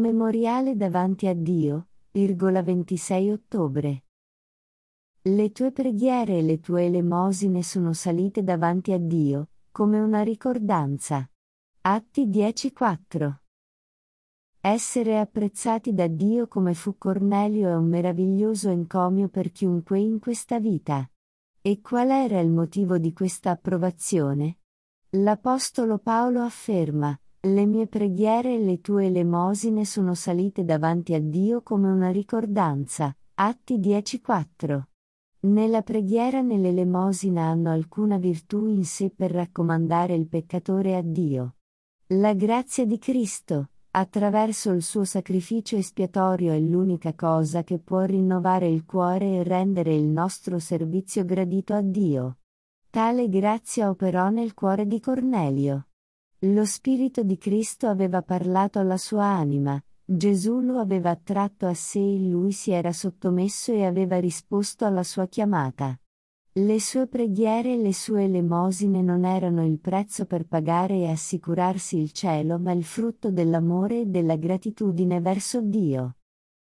memoriale davanti a Dio, 26 ottobre. Le tue preghiere e le tue elemosine sono salite davanti a Dio, come una ricordanza. Atti 10:4. Essere apprezzati da Dio come fu Cornelio è un meraviglioso encomio per chiunque in questa vita. E qual era il motivo di questa approvazione? L'Apostolo Paolo afferma: le mie preghiere e le tue elemosine sono salite davanti a Dio come una ricordanza. Atti 10:4. Né la preghiera né l'elemosina hanno alcuna virtù in sé per raccomandare il peccatore a Dio. La grazia di Cristo, attraverso il suo sacrificio espiatorio, è l'unica cosa che può rinnovare il cuore e rendere il nostro servizio gradito a Dio. Tale grazia operò nel cuore di Cornelio. Lo Spirito di Cristo aveva parlato alla sua anima, Gesù lo aveva attratto a sé e lui si era sottomesso e aveva risposto alla sua chiamata. Le sue preghiere e le sue elemosine non erano il prezzo per pagare e assicurarsi il cielo, ma il frutto dell'amore e della gratitudine verso Dio.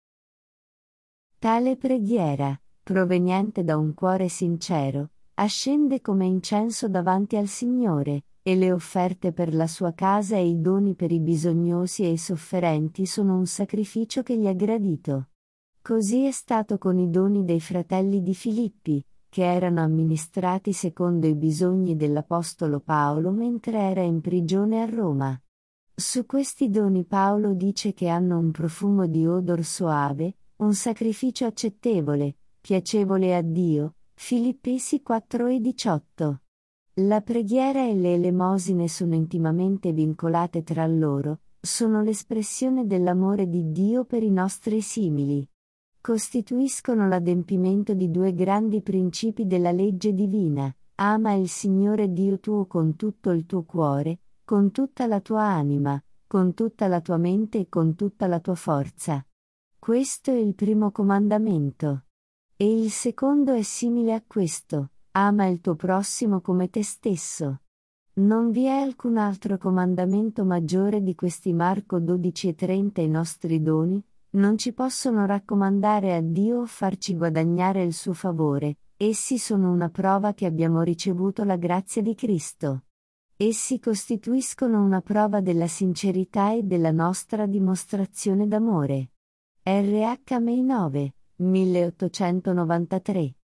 Tale preghiera, proveniente da un cuore sincero, ascende come incenso davanti al Signore, e le offerte per la sua casa e i doni per i bisognosi e i sofferenti sono un sacrificio che gli è gradito. Così è stato con i doni dei fratelli di Filippi, che erano amministrati secondo i bisogni dell'Apostolo Paolo mentre era in prigione a Roma. Su questi doni Paolo dice che hanno un profumo di odor soave, un sacrificio accettevole, piacevole a Dio. Filippesi 4:18. La preghiera e le elemosine sono intimamente vincolate tra loro, sono l'espressione dell'amore di Dio per i nostri simili. Costituiscono l'adempimento di due grandi principi della legge divina: ama il Signore Dio tuo con tutto il tuo cuore, con tutta la tua anima, con tutta la tua mente e con tutta la tua forza. Questo è il primo comandamento. E il secondo è simile a questo: ama il tuo prossimo come te stesso. Non vi è alcun altro comandamento maggiore di questi. Marco 12:30. I nostri doni non ci possono raccomandare a Dio o farci guadagnare il suo favore, essi sono una prova che abbiamo ricevuto la grazia di Cristo. Essi costituiscono una prova della sincerità e della nostra dimostrazione d'amore. RH May 9, 1893